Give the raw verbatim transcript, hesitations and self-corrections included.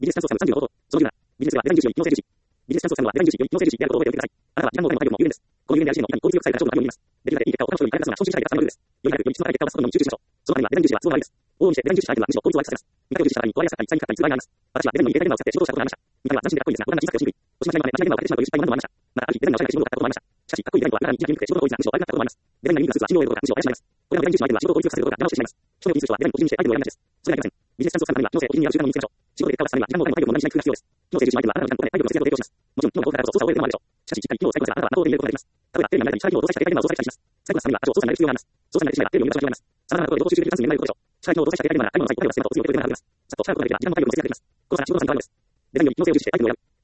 ビジネスチャンスをさんじゅうの方法。その理由は、ビジネスはデザイン重視より機能性重視。ビジネスチャンスをさんはデザイン重視より機能性重視であることを覚えておいてください。あなたは時間もお金も体力も有限です。この有限である資源のいかに効率よく使えるか勝負の旅を見ます。できるだけいい結果を他の人に与え出すのが昇進したいがふたつめのルールです。より早くより質の高い結果を出すことのみに集中しましょう。そのためにはデザイン重視は都合が悪いです。往々にしてデザイン重視した相手はむしろ効率を悪化させます。見かけを重視した場合に壊れやすかったり、使いにくかったりする場合があります。私はデザインの入れ替え現場を使って仕事をしたことがありました。見た目は斬新でかっこいいですが、ボタンが小さくて押しにくい。おしまいまで同じ現場を買ってしまうという失敗も何度もありました。また、ある日デザインのおしゃれな仕事を買ったこともありました。しかし、かっこいいデザインとは裏側に短く見にくくて仕事が効率なむしろ悪くなったこともあります。デザインが人数がスーツは信用を得ることがむしろ怪しまれます。これらのデザイン重視の相手は仕事を効率化させることが山をしてしまいます。人の技術とはデザインを基準にしてアイデアを選ぶです。それだけではありません。ビジネスチャンスをつかむためには、機能性を基準にある習慣を身につけましょう。仕事で結果を出すためには、時間もお金も体力も無駄にしない工夫が必要です。機能性重視の相手はあなたの時間とお金、体力の節約を提供します。もちろん、機能の豊富だからこそ操作を覚える手もあるでしょう。しかし、しっかり機能を使いこなせばあなたは納得を手に入れることができます。例えば、テレビが見られたり、下機能を搭載したデカい現場を操作したりします。使いこなすためには、多少操作になる必要があります。操作になるしないはテレビを見る場所があります。さまざまなことで労働集中できるチャンスに恵まれることでしょう。下機能を搭載したデカい現場なら、買い物の際、例えばスマホを強く入れることができます。さっと使うことができれば、時間も体力も節約できます。この差は仕事の参考になります。デザインより機能性を重視してアイテムを選ぶ。